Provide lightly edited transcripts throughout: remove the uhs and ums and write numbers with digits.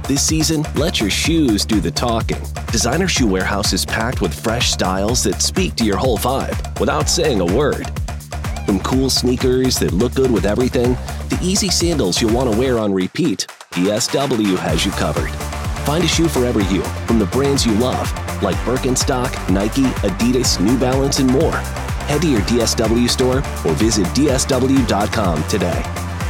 This season, let your shoes do the talking. Designer Shoe Warehouse is packed with fresh styles that speak to your whole vibe without saying a word. From cool sneakers that look good with everything, to easy sandals you'll want to wear on repeat, DSW has you covered. Find a shoe for every you from the brands you love, like Birkenstock, Nike, Adidas, New Balance, and more. Head to your DSW store or visit dsw.com today.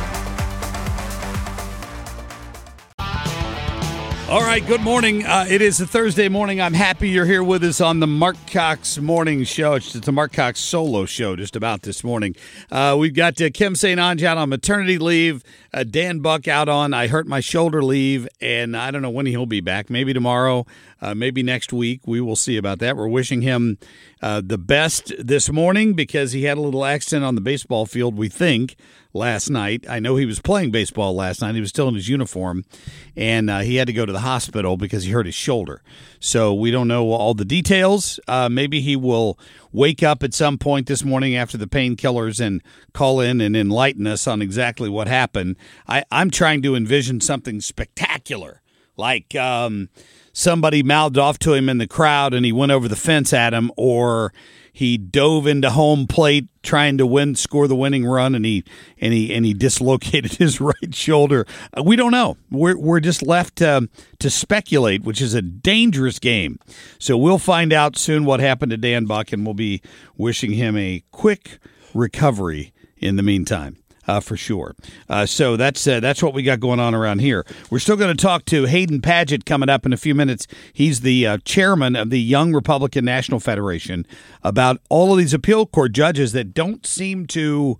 All right, good morning. It is a Thursday morning. I'm happy you're here with us on the Mark Cox Morning Show. It's the Mark Cox solo show just about this morning. We've got Kim St. Onge out on maternity leave, Dan Buck out on I hurt my shoulder leave, and I don't know when he'll be back. Maybe tomorrow, maybe next week. We will see about that. We're wishing him the best this morning because he had a little accident on the baseball field, we think, last night. I know he was playing baseball last night. He was still in his uniform, and he had to go to the hospital because he hurt his shoulder. So we don't know all the details. Maybe he will wake up at some point this morning after the painkillers and call in and enlighten us on exactly what happened. I'm trying to envision something spectacular, like somebody mouthed off to him in the crowd and he went over the fence at him, or he dove into home plate trying to score the winning run, and he dislocated his right shoulder. We don't know. We're just left to speculate, which is a dangerous game. So we'll find out soon what happened to Dan Buck, and we'll be wishing him a quick recovery in the meantime. For sure. So that's what we got going on around here. We're still going to talk to Hayden Padgett coming up in a few minutes. He's the chairman of the Young Republican National Federation, about all of these appeal court judges that don't seem to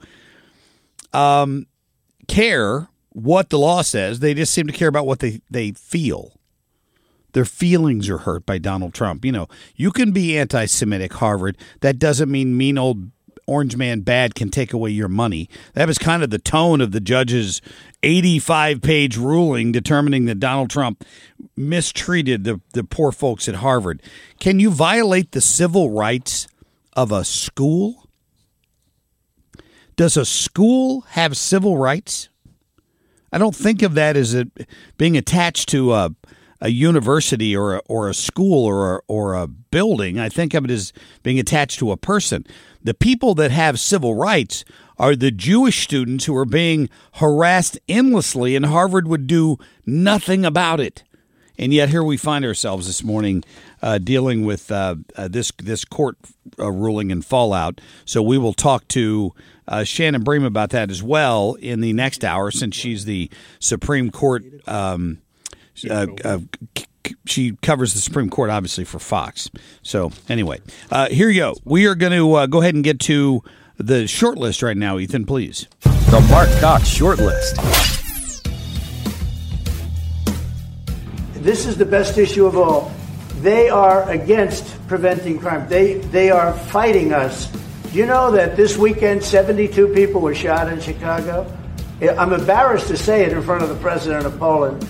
care what the law says. They just seem to care about what they feel. Their feelings are hurt by Donald Trump. You know, you can be anti-Semitic, Harvard. That doesn't mean mean old Orange Man Bad can take away your money. That was kind of the tone of the judge's 85-page ruling determining that Donald Trump mistreated the poor folks at Harvard. Can you violate the civil rights of a school? Does a school have civil rights? I don't think of that as being attached to a university or a school or a building. I think of it as being attached to a person. The people that have civil rights are the Jewish students who are being harassed endlessly, and Harvard would do nothing about it. And yet here we find ourselves this morning dealing with this court ruling and fallout. So we will talk to Shannon Bream about that as well in the next hour, since she's the Supreme Court she covers the Supreme Court, obviously, for Fox. So, anyway, here you go. We are going to go ahead and get to the short list right now, Ethan, please. The Mark Cox short list. This is the best issue of all. They are against preventing crime. They are fighting us. Do you know that this weekend 72 people were shot in Chicago? I'm embarrassed to say it in front of the president of Poland.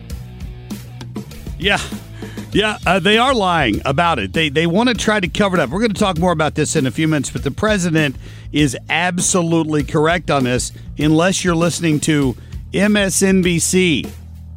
Yeah, they are lying about it. They want to try to cover it up. We're going to talk more about this in a few minutes, but the president is absolutely correct on this, unless you're listening to MSNBC.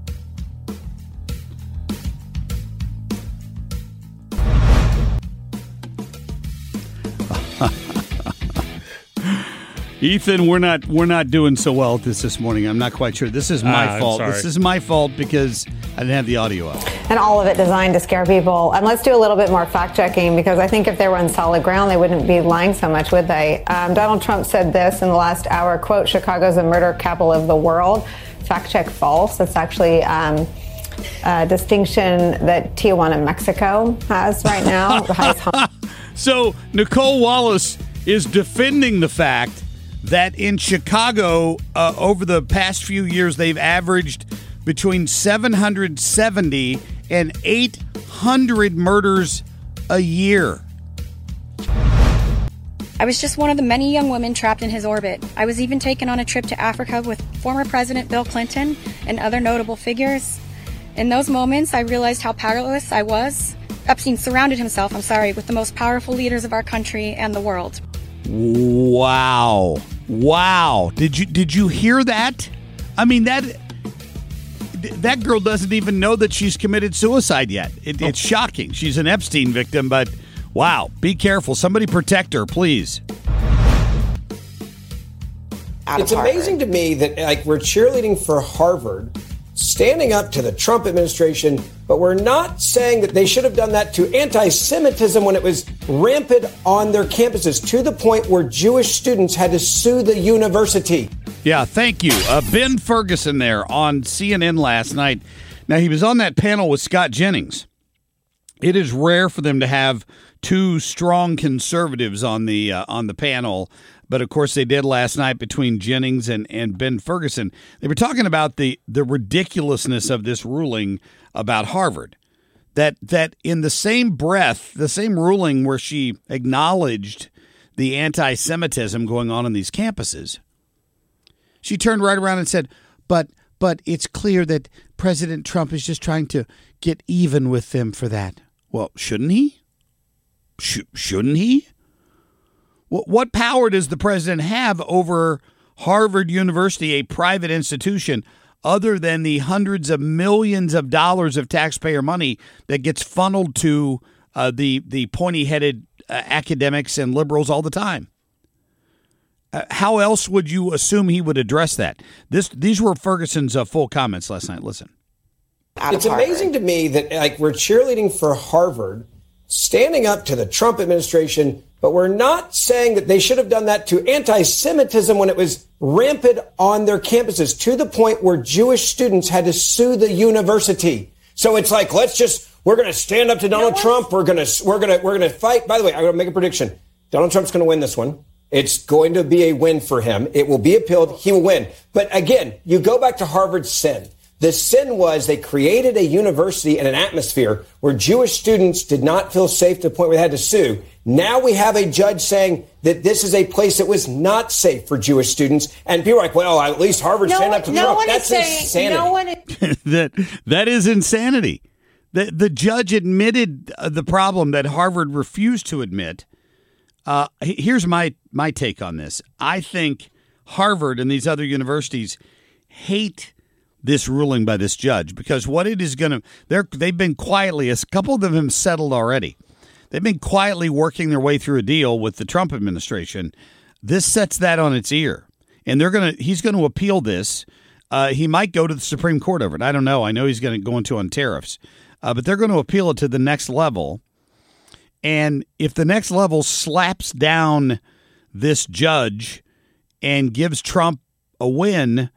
Ethan, we're not doing so well at this morning. I'm not quite sure. This is my fault. This is my fault because I didn't have the audio up. And all of it designed to scare people. And let's do a little bit more fact checking, because I think if they were on solid ground, they wouldn't be lying so much, would they? Donald Trump said this in the last hour, quote, "Chicago's the murder capital of the world." Fact check false. It's actually a distinction that Tijuana, Mexico has right now. So Nicole Wallace is defending the fact that in Chicago, over the past few years, they've averaged between 770 and 800 murders a year. I was just one of the many young women trapped in his orbit. I was even taken on a trip to Africa with former President Bill Clinton and other notable figures. In those moments, I realized how powerless I was. Epstein surrounded himself, with the most powerful leaders of our country and the world. Wow. Did you hear that? I mean, that girl doesn't even know that she's committed suicide yet. It's shocking. She's an Epstein victim, but wow, be careful. Somebody protect her, please. It's amazing to me that we're cheerleading for Harvard, standing up to the Trump administration, but we're not saying that they should have done that to anti-Semitism when it was rampant on their campuses, to the point where Jewish students had to sue the university. Yeah, thank you. Ben Ferguson there on CNN last night. Now, he was on that panel with Scott Jennings. It is rare for them to have two strong conservatives on the panel. But, of course, they did last night between Jennings and Ben Ferguson. They were talking about the ridiculousness of this ruling about Harvard, that in the same breath, the same ruling where she acknowledged the anti-Semitism going on in these campuses, she turned right around and said, but it's clear that President Trump is just trying to get even with them for that. Well, shouldn't he? Shouldn't he? What power does the president have over Harvard University, a private institution, other than the hundreds of millions of dollars of taxpayer money that gets funneled to the pointy-headed academics and liberals all the time? How else would you assume he would address that? These were Ferguson's full comments last night. Listen. It's amazing to me that we're cheerleading for Harvard, standing up to the Trump administration, but we're not saying that they should have done that to anti-Semitism when it was rampant on their campuses, to the point where Jewish students had to sue the university. So it's we're going to stand up to Donald Trump. We're going to fight. By the way, I'm going to make a prediction. Donald Trump's going to win this one. It's going to be a win for him. It will be appealed. He will win. But again, you go back to Harvard's sin. The sin was they created a university and an atmosphere where Jewish students did not feel safe to the point where they had to sue. Now we have a judge saying that this is a place that was not safe for Jewish students. And people are like, well, at least Harvard stand up to Trump. That's insanity. That is insanity. The judge admitted the problem that Harvard refused to admit. Here's my take on this. I think Harvard and these other universities hate this ruling by this judge, because what it is going to, they've been quietly, a couple of them have settled already. They've been quietly working their way through a deal with the Trump administration. This sets that on its ear, and he's going to appeal this. He might go to the Supreme Court over it. I don't know. I know he's going to go into on tariffs, but they're going to appeal it to the next level. And if the next level slaps down this judge and gives Trump a win,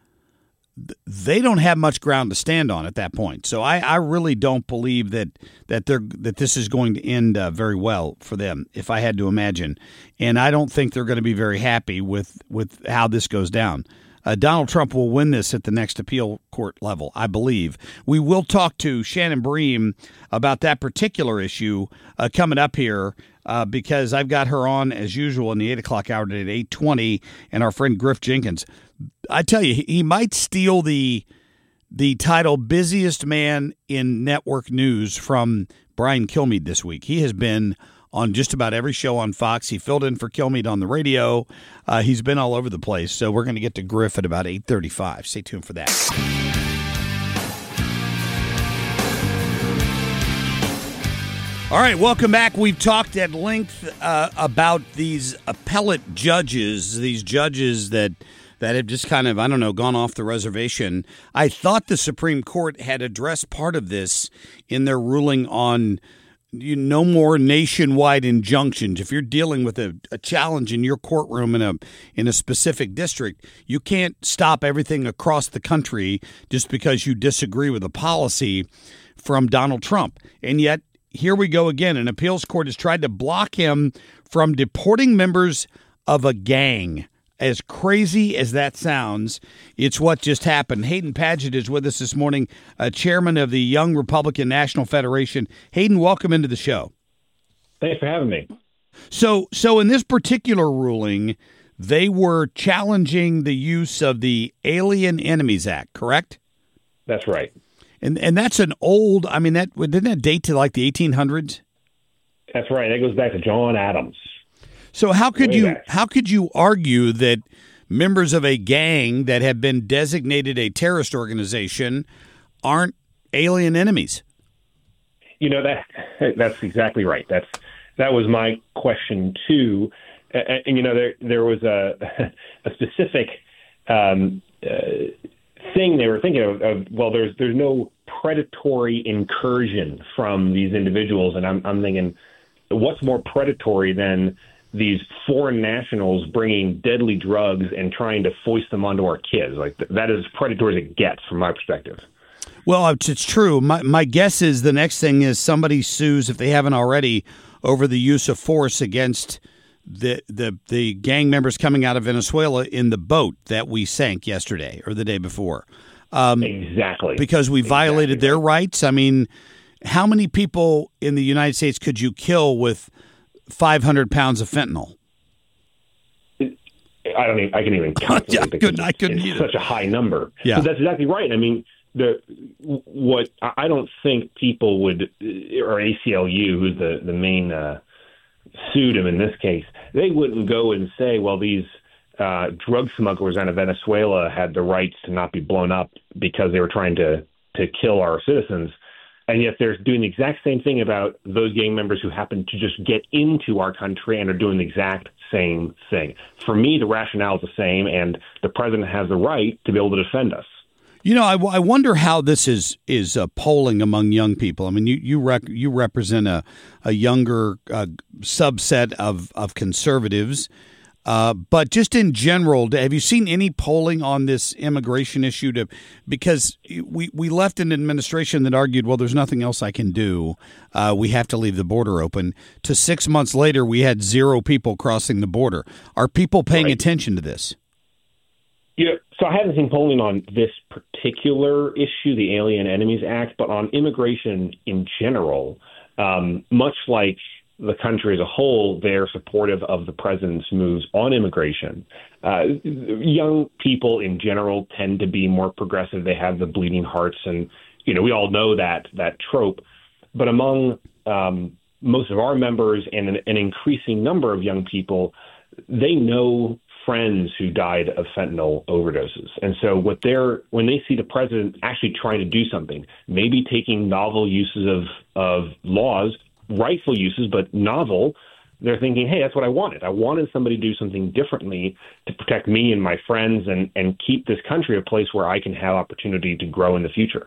they don't have much ground to stand on at that point. So I really don't believe that this is going to end very well for them, if I had to imagine. And I don't think they're going to be very happy with how this goes down. Donald Trump will win this at the next appeal court level, I believe. We will talk to Shannon Bream about that particular issue coming up here because I've got her on, as usual, in the 8 o'clock hour today at 8:20, and our friend Griff Jenkins. I tell you, he might steal the title busiest man in network news from Brian Kilmeade this week. He has been on just about every show on Fox. He filled in for Kilmeade on the radio. He's been all over the place. So we're going to get to Griff at about 8:35. Stay tuned for that. All right, welcome back. We've talked at length about these appellate judges, these judges that have just kind of, I don't know, gone off the reservation. I thought the Supreme Court had addressed part of this in their ruling on no more nationwide injunctions. If you're dealing with a challenge in your courtroom in a specific district, you can't stop everything across the country just because you disagree with a policy from Donald Trump. And yet, here we go again. An appeals court has tried to block him from deporting members of a gang. As crazy as that sounds, it's what just happened. Hayden Padgett is with us this morning, chairman of the Young Republican National Federation. Hayden, welcome into the show. Thanks for having me. So in this particular ruling, they were challenging the use of the Alien Enemies Act, correct? That's right. And that's an old, I mean, didn't that date to like the 1800s? That's right. That goes back to John Adams. So how could you argue that members of a gang that have been designated a terrorist organization aren't alien enemies. That's exactly right. That was my question too. And there was a specific thing they were thinking of. Well, there's no predatory incursion from these individuals, and I'm thinking, what's more predatory than these foreign nationals bringing deadly drugs and trying to foist them onto our kids? Like, that is as predatory as it gets from my perspective. Well, it's true. My guess is the next thing is somebody sues, if they haven't already, over the use of force against the gang members coming out of Venezuela in the boat that we sank yesterday or the day before. Exactly. Because we violated their rights. I mean, how many people in the United States could you kill with 500 pounds of fentanyl? I can even calculate. I couldn't either. Such a high number. Yeah. But that's exactly right. I mean, what I don't think people would, or ACLU, who's the main sued him in this case, they wouldn't go and say, well, these drug smugglers out of Venezuela had the rights to not be blown up because they were trying to kill our citizens. And yet they're doing the exact same thing about those gang members who happen to just get into our country and are doing the exact same thing. For me, the rationale is the same, and the president has the right to be able to defend us. I wonder how this is polling among young people. I mean, you represent a younger subset of conservatives, but just in general, have you seen any polling on this immigration issue? Because we left an administration that argued, well, there's nothing else I can do. We have to leave the border open. To 6 months later, we had 0 people crossing the border. Are people paying attention to this? Yeah, so I haven't seen polling on this particular issue, the Alien Enemies Act, but on immigration in general, much like the country as a whole, they're supportive of the president's moves on immigration. Young people in general tend to be more progressive. They have the bleeding hearts, and we all know that trope. But among most of our members and an increasing number of young people, they know friends who died of fentanyl overdoses. And so when they see the president actually trying to do something, maybe taking novel uses of laws, rightful uses, but novel, they're thinking, hey, that's what I wanted. I wanted somebody to do something differently to protect me and my friends and keep this country a place where I can have opportunity to grow in the future.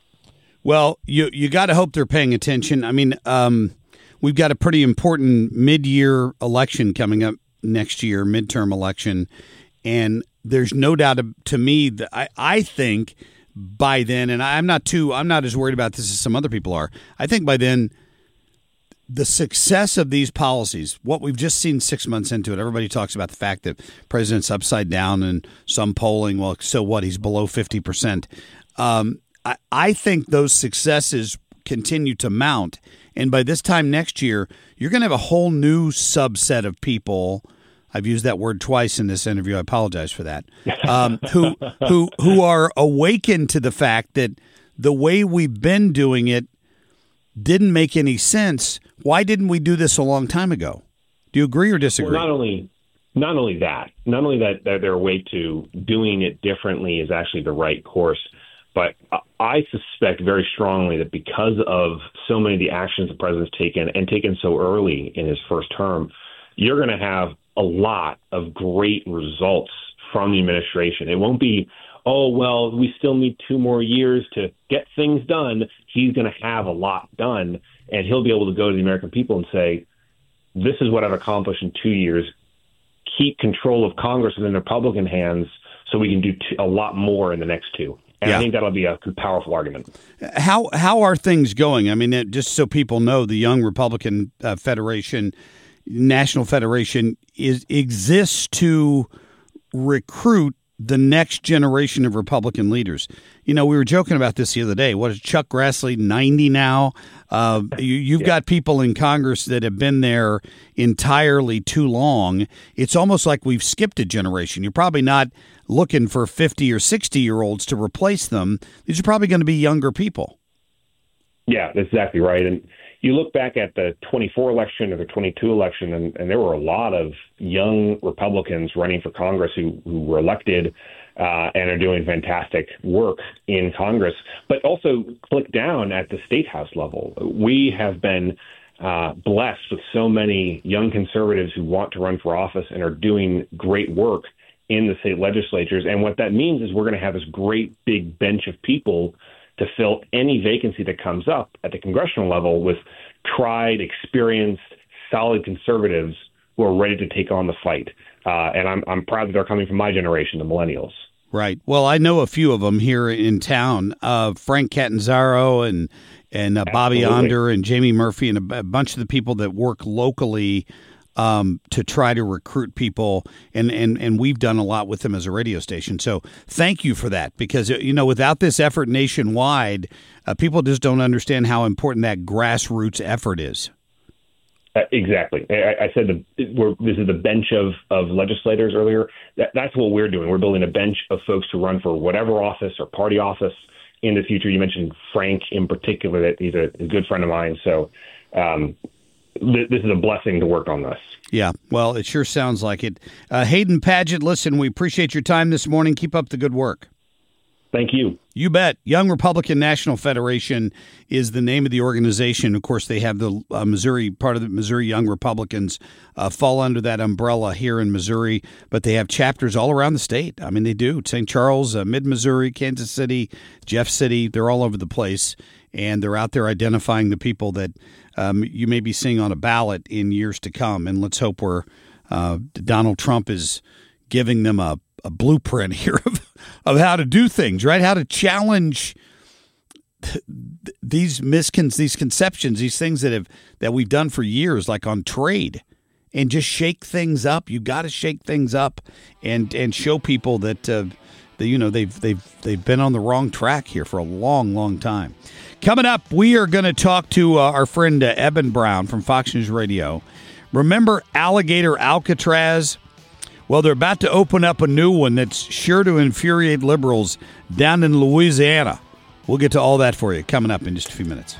Well, you got to hope they're paying attention. I mean, we've got a pretty important mid-year election coming up next year, midterm election, and there's no doubt to me that I think by then, and I'm not as worried about this as some other people are. I think by then, the success of these policies, what we've just seen 6 months into it, everybody talks about the fact that president's upside down and some polling, well, so what, he's below 50%. I think those successes continue to mount. And by this time next year, you're going to have a whole new subset of people. I've used that word twice in this interview. I apologize for that. Who are awakened to the fact that the way we've been doing it didn't make any sense. Why didn't we do this a long time ago? Do you agree or disagree? Well, not only that they're awake to doing it differently is actually the right course. But I suspect very strongly that because of so many of the actions the president's taken and taken so early in his first term, you're going to have a lot of great results from the administration. It won't be, oh, well, we still need 2 more years to get things done. He's going to have a lot done, and he'll be able to go to the American people and say, this is what I've accomplished in 2 years. Keep control of Congress within Republican hands so we can do a lot more in the next 2. And I think that'll be a powerful argument. How are things going? I mean, just so people know, the Young Republican Federation, National Federation, exists to recruit the next generation of Republican leaders. We were joking about this the other day. What is Chuck Grassley, 90 now? You've got people in Congress that have been there entirely too long. It's almost like we've skipped a generation. You're probably not looking for 50 or 60-year-olds to replace them. These are probably going to be younger people. Yeah, that's exactly right. And, you look back at the 24 election or the 22 election, and there were a lot of young Republicans running for Congress who were elected and are doing fantastic work in Congress. But also click down at the state house level. We have been blessed with so many young conservatives who want to run for office and are doing great work in the state legislatures. And what that means is we're going to have this great big bench of people to fill any vacancy that comes up at the congressional level with tried, experienced, solid conservatives who are ready to take on the fight. And I'm proud that they're coming from my generation, the millennials. Right. Well, I know a few of them here in town, Frank Catanzaro and Bobby Onder and Jamie Murphy and a bunch of the people that work locally to try to recruit people. And we've done a lot with them as a radio station. So thank you for that, because, without this effort nationwide, people just don't understand how important that grassroots effort is. Exactly. I said this is the bench of legislators earlier. That's what we're doing. We're building a bench of folks to run for whatever office or party office in the future. You mentioned Frank in particular, that he's a good friend of mine. So this is a blessing to work on this. Yeah, well, it sure sounds like it. Hayden Paget, listen, we appreciate your time this morning. Keep up the good work. Thank you. You bet. Young Republican National Federation is the name of the organization. Of course, they have the Missouri, part of the Missouri Young Republicans fall under that umbrella here in Missouri, but they have chapters all around the state. I mean, they do. St. Charles, Mid-Missouri, Kansas City, Jeff City, they're all over the place, and they're out there identifying the people that you may be seeing on a ballot in years to come. And let's hope Donald Trump is giving them a blueprint here of how to do things, right? How to challenge these conceptions, these things that we've done for years, like on trade, and just shake things up. You got to shake things up and show people that they've been on the wrong track here for a long, long time. Coming up, we are going to talk to our friend Eben Brown from Fox News Radio. Remember Alligator Alcatraz? Well, they're about to open up a new one that's sure to infuriate liberals down in Louisiana. We'll get to all that for you coming up in just a few minutes.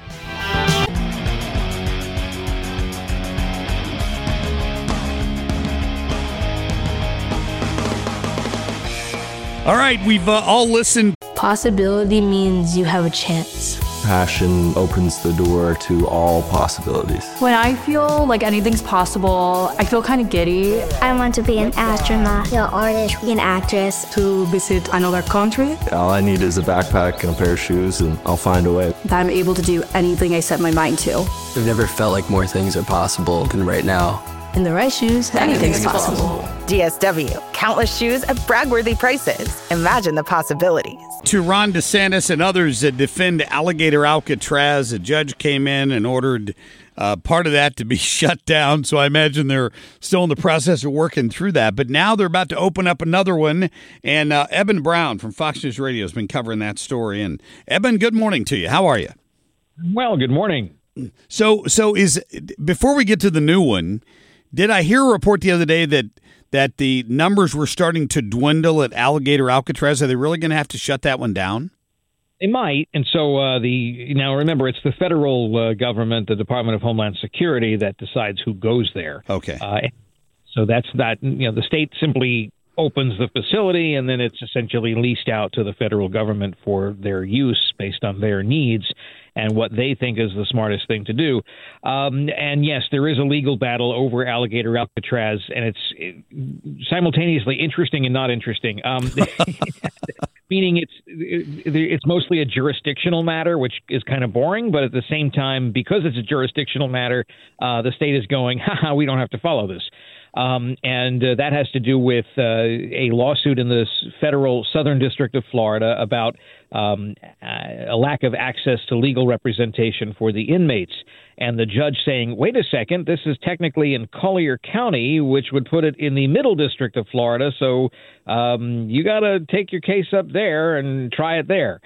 All right, we've all listened. Possibility means you have a chance. Passion opens the door to all possibilities. When I feel like anything's possible, I feel kind of giddy. I want to be an astronaut, an artist, an actress. To visit another country. All I need is a backpack and a pair of shoes, and I'll find a way. That I'm able to do anything I set my mind to. I've never felt like more things are possible than right now. In the right shoes, anything's possible. DSW. Countless shoes at brag-worthy prices. Imagine the possibilities. To Ron DeSantis and others that defend Alligator Alcatraz, a judge came in and ordered part of that to be shut down. So I imagine they're still in the process of working through that. But now they're about to open up another one. And Eben Brown from Fox News Radio has been covering that story. And Eben, good morning to you. How are you? Well, good morning. So before we get to the new one, did I hear a report the other day that the numbers were starting to dwindle at Alligator Alcatraz? Are they really going to have to shut that one down? They might. And so now remember, it's the federal government, the Department of Homeland Security, that decides who goes there. Okay. So that's that. The state simply opens the facility, and then it's essentially leased out to the federal government for their use based on their needs and what they think is the smartest thing to do. And yes, there is a legal battle over Alligator Alcatraz, and it's simultaneously interesting and not interesting. Meaning it's mostly a jurisdictional matter, which is kind of boring, but at the same time, because it's a jurisdictional matter, the state is going, we don't have to follow this. And that has to do with a lawsuit in the federal Southern District of Florida about a lack of access to legal representation for the inmates. And the judge saying, wait a second, this is technically in Collier County, which would put it in the Middle District of Florida. So you got to take your case up there and try it there.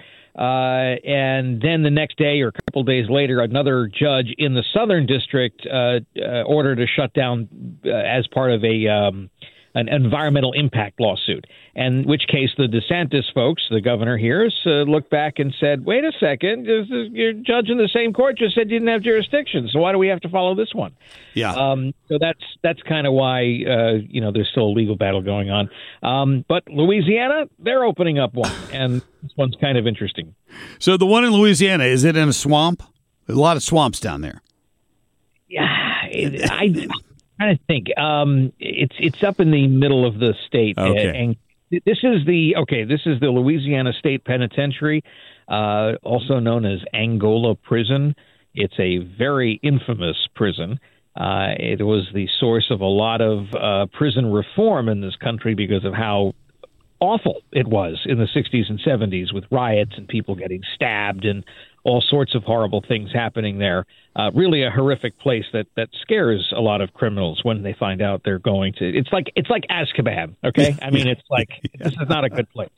And then the next day or a couple days later, another judge in the Southern District ordered a shutdown as part of an environmental impact lawsuit. in which case the DeSantis folks, the governor here, looked back and said, wait a second, your judge in the same court just said you didn't have jurisdiction, so why do we have to follow this one? Yeah. So that's kind of why, there's still a legal battle going on. But Louisiana, they're opening up one, and this one's kind of interesting. So the one in Louisiana, is it in a swamp? There's a lot of swamps down there. Yeah, I'm trying to think. It's up in the middle of the state, and this is the Louisiana State Penitentiary, also known as Angola Prison. It's a very infamous prison. It was the source of a lot of prison reform in this country because of how awful it was in the 60s and 70s with riots and people getting stabbed and all sorts of horrible things happening there. Really a horrific place that scares a lot of criminals when they find out they're going to. It's like Azkaban, okay? I mean, it's like this is not a good place.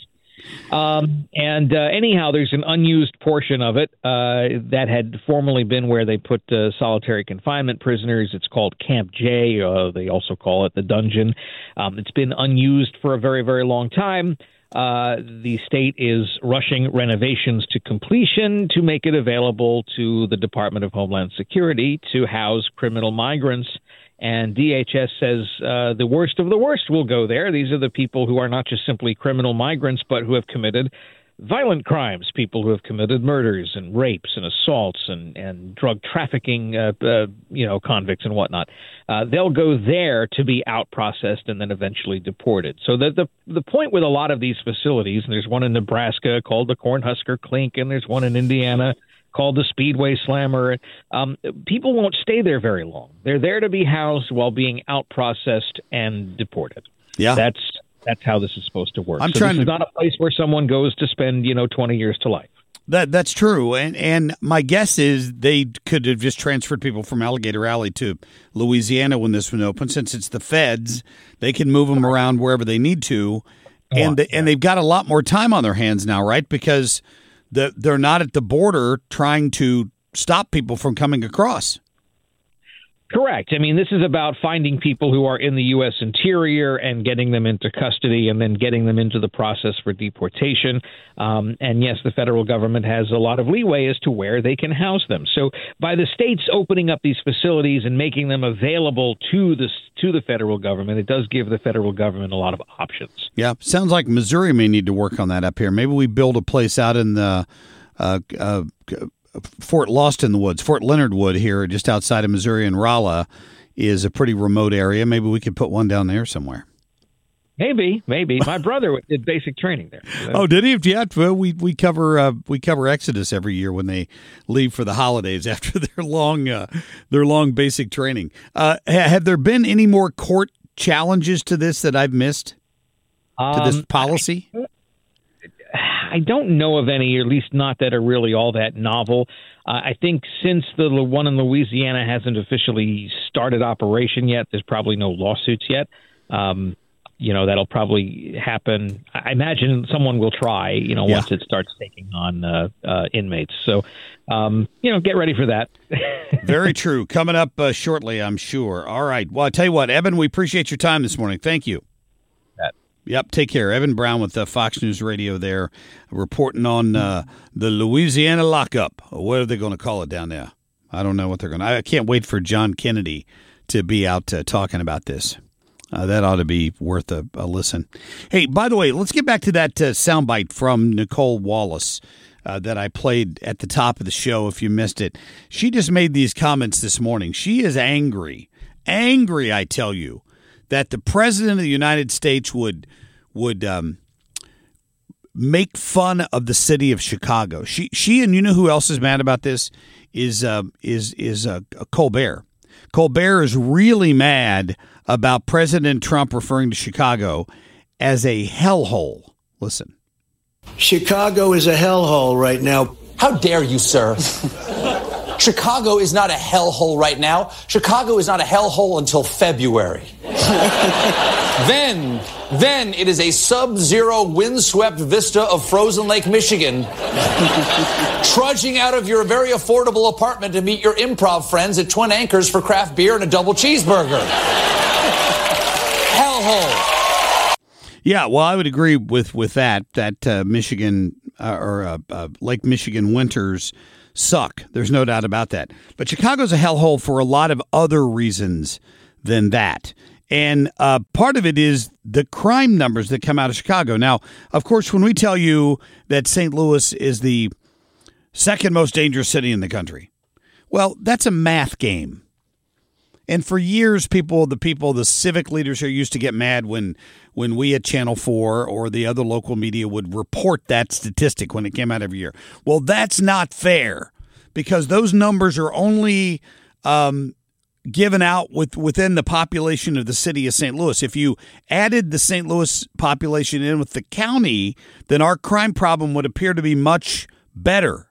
Anyhow, there's an unused portion of it that had formerly been where they put solitary confinement prisoners. It's called Camp J. They also call it the dungeon. It's been unused for a very, very long time. The state is rushing renovations to completion to make it available to the Department of Homeland Security to house criminal migrants. And DHS says the worst of the worst will go there. These are the people who are not just simply criminal migrants, but who have committed violent crimes, people who have committed murders and rapes and assaults and drug trafficking, convicts and whatnot. They'll go there to be out processed and then eventually deported. So the point with a lot of these facilities, and there's one in Nebraska called the Cornhusker Clink, and there's one in Indiana called the Speedway Slammer. People won't stay there very long. They're there to be housed while being out processed and deported. Yeah. That's how this is supposed to work. This is not a place where someone goes to spend, 20 years to life. That's true. And my guess is they could have just transferred people from Alligator Alley to Louisiana when this one opened. Since it's the feds, they can move them around wherever they need to. And they've got a lot more time on their hands now, right? Because they're not at the border trying to stop people from coming across. Correct. I mean, this is about finding people who are in the U.S. interior and getting them into custody and then getting them into the process for deportation. And yes, the federal government has a lot of leeway as to where they can house them. So by the states opening up these facilities and making them available to the federal government, it does give the federal government a lot of options. Yeah. Sounds like Missouri may need to work on that up here. Maybe we build a place out in the Fort Lost in the Woods, Fort Leonard Wood here, just outside of Missouri, and Rolla is a pretty remote area. Maybe we could put one down there somewhere. Maybe. My brother did basic training there. Oh, did he? Yeah, well, we cover Exodus every year when they leave for the holidays after their long basic training. Have there been any more court challenges to this that I've missed to this policy? I don't know of any, or at least not that are really all that novel. I think since the one in Louisiana hasn't officially started operation yet, there's probably no lawsuits yet. That'll probably happen. I imagine someone will try, once it starts taking on inmates. So, get ready for that. Very true. Coming up shortly, I'm sure. All right. Well, I'll tell you what, Evan, we appreciate your time this morning. Thank you. Yep, take care. Evan Brown with Fox News Radio there, reporting on the Louisiana lockup. What are they going to call it down there? I don't know what they're going to. I can't wait for John Kennedy to be out talking about this. That ought to be worth a listen. Hey, by the way, let's get back to that soundbite from Nicole Wallace that I played at the top of the show if you missed it. She just made these comments this morning. She is angry, I tell you, that the president of the United States would make fun of the city of Chicago. She and you know who else is mad about this is Colbert. Colbert is really mad about President Trump referring to Chicago as a hellhole. Listen. Chicago is a hellhole right now. How dare you, sir? Chicago is not a hellhole right now. Chicago is not a hellhole until February. Then it is a sub-zero windswept vista of frozen Lake Michigan, trudging out of your very affordable apartment to meet your improv friends at Twin Anchors for craft beer and a double cheeseburger. Hellhole. Yeah, well, I would agree with that. That Michigan Lake Michigan winters suck. There's no doubt about that. But Chicago's a hellhole for a lot of other reasons than that. And part of it is the crime numbers that come out of Chicago. Now, of course, when we tell you that St. Louis is the second most dangerous city in the country, well, that's a math game. And for years, the civic leaders here used to get mad when we at Channel 4 or the other local media would report that statistic when it came out every year. Well, that's not fair because those numbers are only given out within the population of the city of St. Louis. If you added the St. Louis population in with the county, then our crime problem would appear to be much better.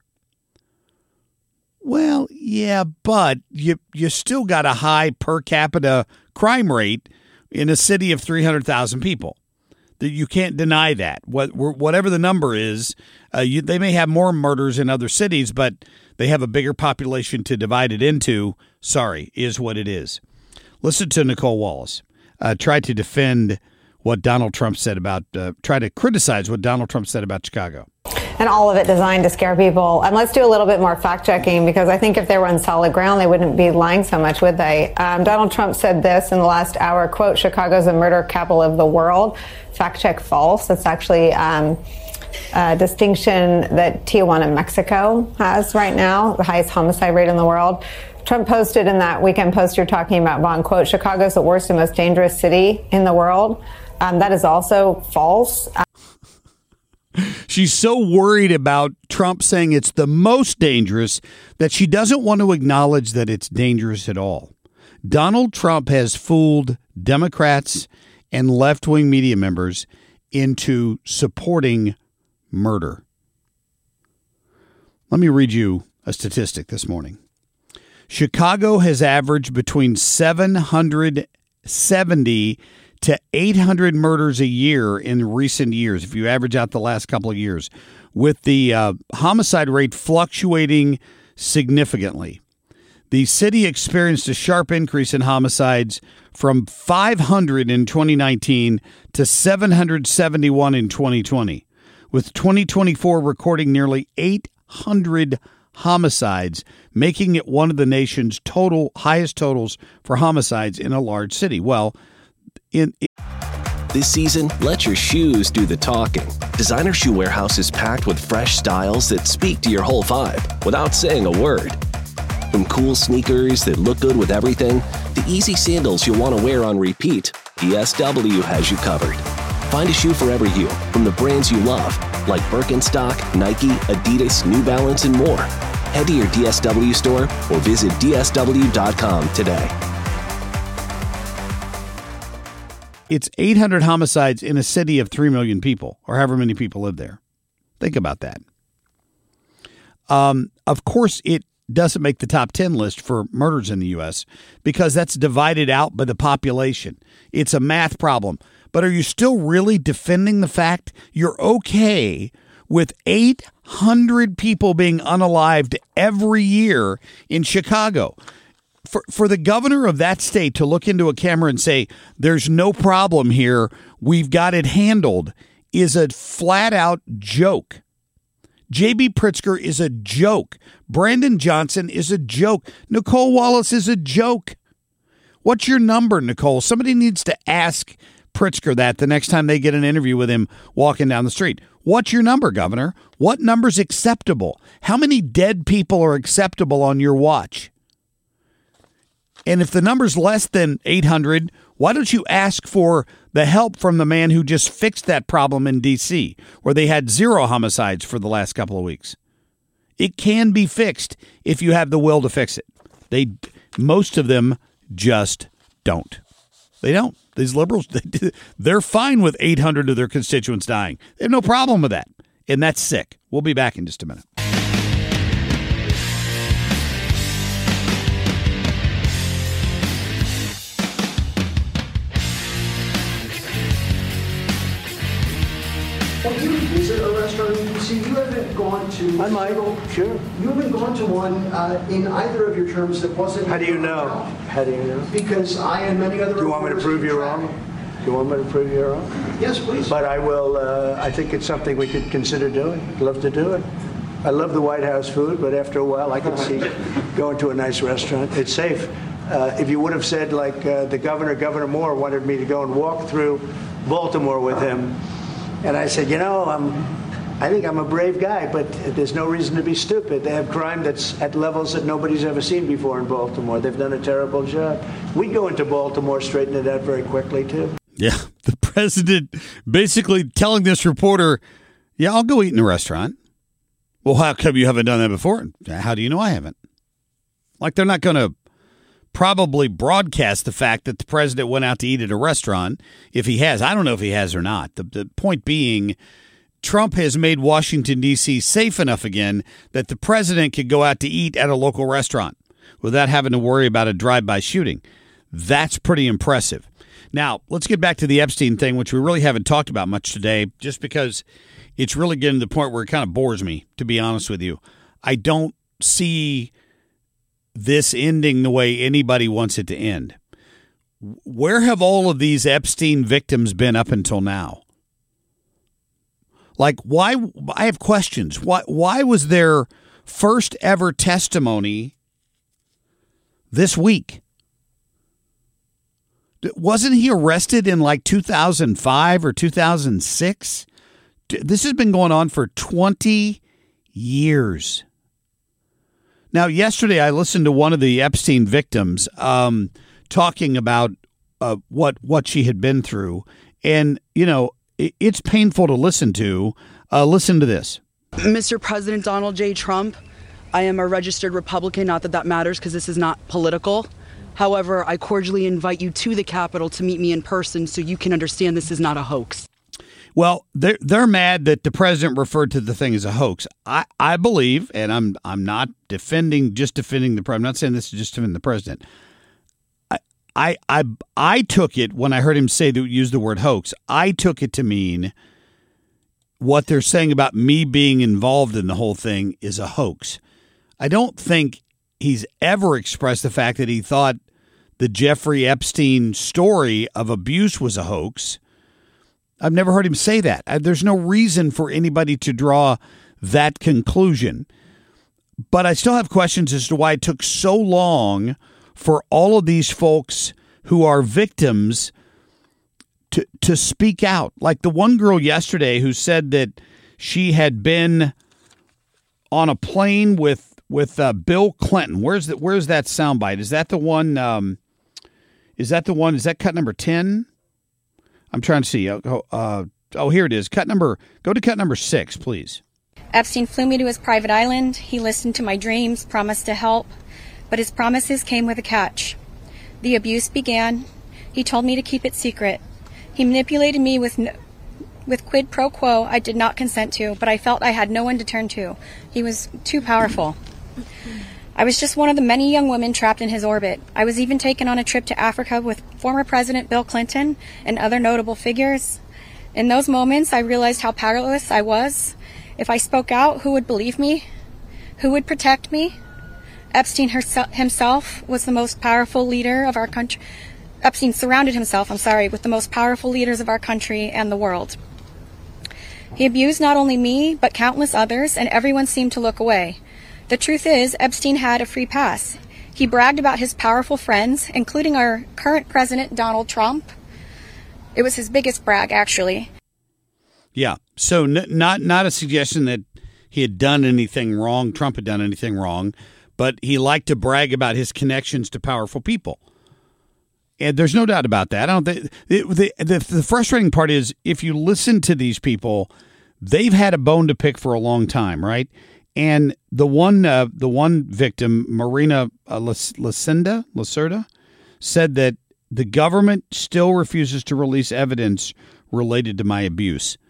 Well, yeah, but you still got a high per capita crime rate in a city of 300,000 people. You can't deny that. Whatever the number is, they may have more murders in other cities, but they have a bigger population to divide it into. Sorry, is what it is. Listen to Nicole Wallace try to defend what Donald Trump said about, try to criticize what Donald Trump said about Chicago. And all of it designed to scare people. And let's do a little bit more fact checking because I think if they were on solid ground, they wouldn't be lying so much, would they? Donald Trump said this in the last hour, quote, Chicago's a murder capital of the world. Fact check false. It's actually a distinction that Tijuana, Mexico has right now, the highest homicide rate in the world. Trump posted in that weekend post you're talking about, Vaughn, quote, Chicago's the worst and most dangerous city in the world. That is also false. She's so worried about Trump saying it's the most dangerous that she doesn't want to acknowledge that it's dangerous at all. Donald Trump has fooled Democrats and left-wing media members into supporting murder. Let me read you a statistic this morning. Chicago has averaged between 770 to 800 murders a year in recent years, if you average out the last couple of years, with the homicide rate fluctuating significantly. The city experienced a sharp increase in homicides from 500 in 2019 to 771 in 2020, with 2024 recording nearly 800 homicides, making it one of the nation's highest totals for homicides in a large city. Well, This season, let your shoes do the talking. Designer Shoe Warehouse is packed with fresh styles that speak to your whole vibe without saying a word. From cool sneakers that look good with everything, to easy sandals you'll want to wear on repeat, DSW has you covered. Find a shoe for every you from the brands you love, like Birkenstock, Nike, Adidas, New Balance, and more. Head to your DSW store or visit DSW.com today. It's 800 homicides in a city of 3 million people, or however many people live there. Think about that. Of course, it doesn't make the top 10 list for murders in the U.S. because that's divided out by the population. It's a math problem. But are you still really defending the fact you're okay with 800 people being unalived every year in Chicago? For the governor of that state to look into a camera and say, there's no problem here, we've got it handled, is a flat-out joke. J.B. Pritzker is a joke. Brandon Johnson is a joke. Nicole Wallace is a joke. What's your number, Nicole? Somebody needs to ask Pritzker that the next time they get an interview with him walking down the street. What's your number, Governor? What number's acceptable? How many dead people are acceptable on your watch? And if the number's less than 800, why don't you ask for the help from the man who just fixed that problem in D.C., where they had 0 homicides for the last couple of weeks? It can be fixed if you have the will to fix it. Most of them just don't. They don't. These liberals, they're fine with 800 of their constituents dying. They have no problem with that. And that's sick. We'll be back in just a minute. Have you visit a restaurant in D.C.? You haven't gone to... I might, sure. You haven't gone to one in either of your terms that wasn't... How do you know? How do you know? Because I and many other... Do you want me to prove you wrong? You want me to prove you wrong? Yes, please. But I will. I think it's something we could consider doing. I'd love to do it. I love the White House food, but after a while, I can see going to a nice restaurant. It's safe. If you would have said, like the Governor Moore wanted me to go and walk through Baltimore with him, and I said, I think I'm a brave guy, but there's no reason to be stupid. They have crime that's at levels that nobody's ever seen before in Baltimore. They've done a terrible job. We go into Baltimore, straighten it out very quickly, too. Yeah, the president basically telling this reporter, yeah, I'll go eat in a restaurant. Well, how come you haven't done that before? How do you know I haven't? Like, they're not going to probably broadcast the fact that the president went out to eat at a restaurant. If he has, I don't know if he has or not. The point being, Trump has made Washington, D.C. safe enough again that the president could go out to eat at a local restaurant without having to worry about a drive-by shooting. That's pretty impressive. Now, let's get back to the Epstein thing, which we really haven't talked about much today, just because it's really getting to the point where it kind of bores me, to be honest with you. I don't see this ending the way anybody wants it to end. Where have all of these Epstein victims been up until now? Like, why? I have questions. Why was their first ever testimony this week? Wasn't he arrested in like 2005 or 2006? This has been going on for 20 years. Now, yesterday I listened to one of the Epstein victims talking about what she had been through. And, it's painful to listen to. Listen to this. Mr. President Donald J. Trump, I am a registered Republican. Not that that matters because this is not political. However, I cordially invite you to the Capitol to meet me in person so you can understand this is not a hoax. Well, they're mad that the president referred to the thing as a hoax. I believe, and I'm not defending the president. I'm not saying this is just defending the president. I took it when I heard him use the word hoax. I took it to mean what they're saying about me being involved in the whole thing is a hoax. I don't think he's ever expressed the fact that he thought the Jeffrey Epstein story of abuse was a hoax. I've never heard him say that. There's no reason for anybody to draw that conclusion. But I still have questions as to why it took so long for all of these folks who are victims to speak out. Like the one girl yesterday who said that she had been on a plane with Bill Clinton. Where's that soundbite? Is that the one? Is that cut number 10? I'm trying to see. Here it is. Go to cut number 6, please. Epstein flew me to his private island. He listened to my dreams, promised to help, but his promises came with a catch. The abuse began. He told me to keep it secret. He manipulated me with quid pro quo I did not consent to, but I felt I had no one to turn to. He was too powerful. I was just one of the many young women trapped in his orbit. I was even taken on a trip to Africa with former President Bill Clinton and other notable figures. In those moments, I realized how powerless I was. If I spoke out, who would believe me? Who would protect me? Epstein himself was the most powerful leader of our country. Epstein surrounded himself, with the most powerful leaders of our country and the world. He abused not only me, but countless others, and everyone seemed to look away. The truth is, Epstein had a free pass. He bragged about his powerful friends, including our current president, Donald Trump. It was his biggest brag, actually. Yeah, so not a suggestion that he had done anything wrong, Trump had done anything wrong, but he liked to brag about his connections to powerful people. And there's no doubt about that. I don't think the frustrating part is if you listen to these people, they've had a bone to pick for a long time, right? And the one victim, Marina Lacerda, said that the government still refuses to release evidence related to my abuse.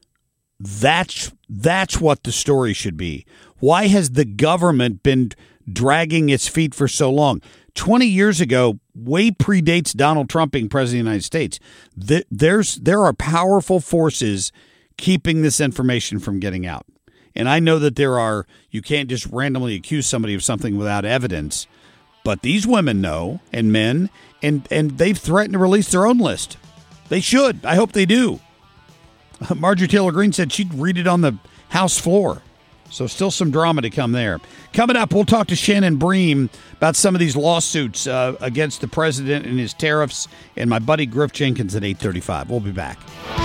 That's what the story should be. Why has the government been dragging its feet for so long? 20 years ago, way predates Donald Trump being president of the United States. There are powerful forces keeping this information from getting out. And I know that you can't just randomly accuse somebody of something without evidence. But these women know, and men, and they've threatened to release their own list. They should. I hope they do. Marjorie Taylor Greene said she'd read it on the House floor. So still some drama to come there. Coming up, we'll talk to Shannon Bream about some of these lawsuits against the president and his tariffs, and my buddy Griff Jenkins at 8:35. We'll be back.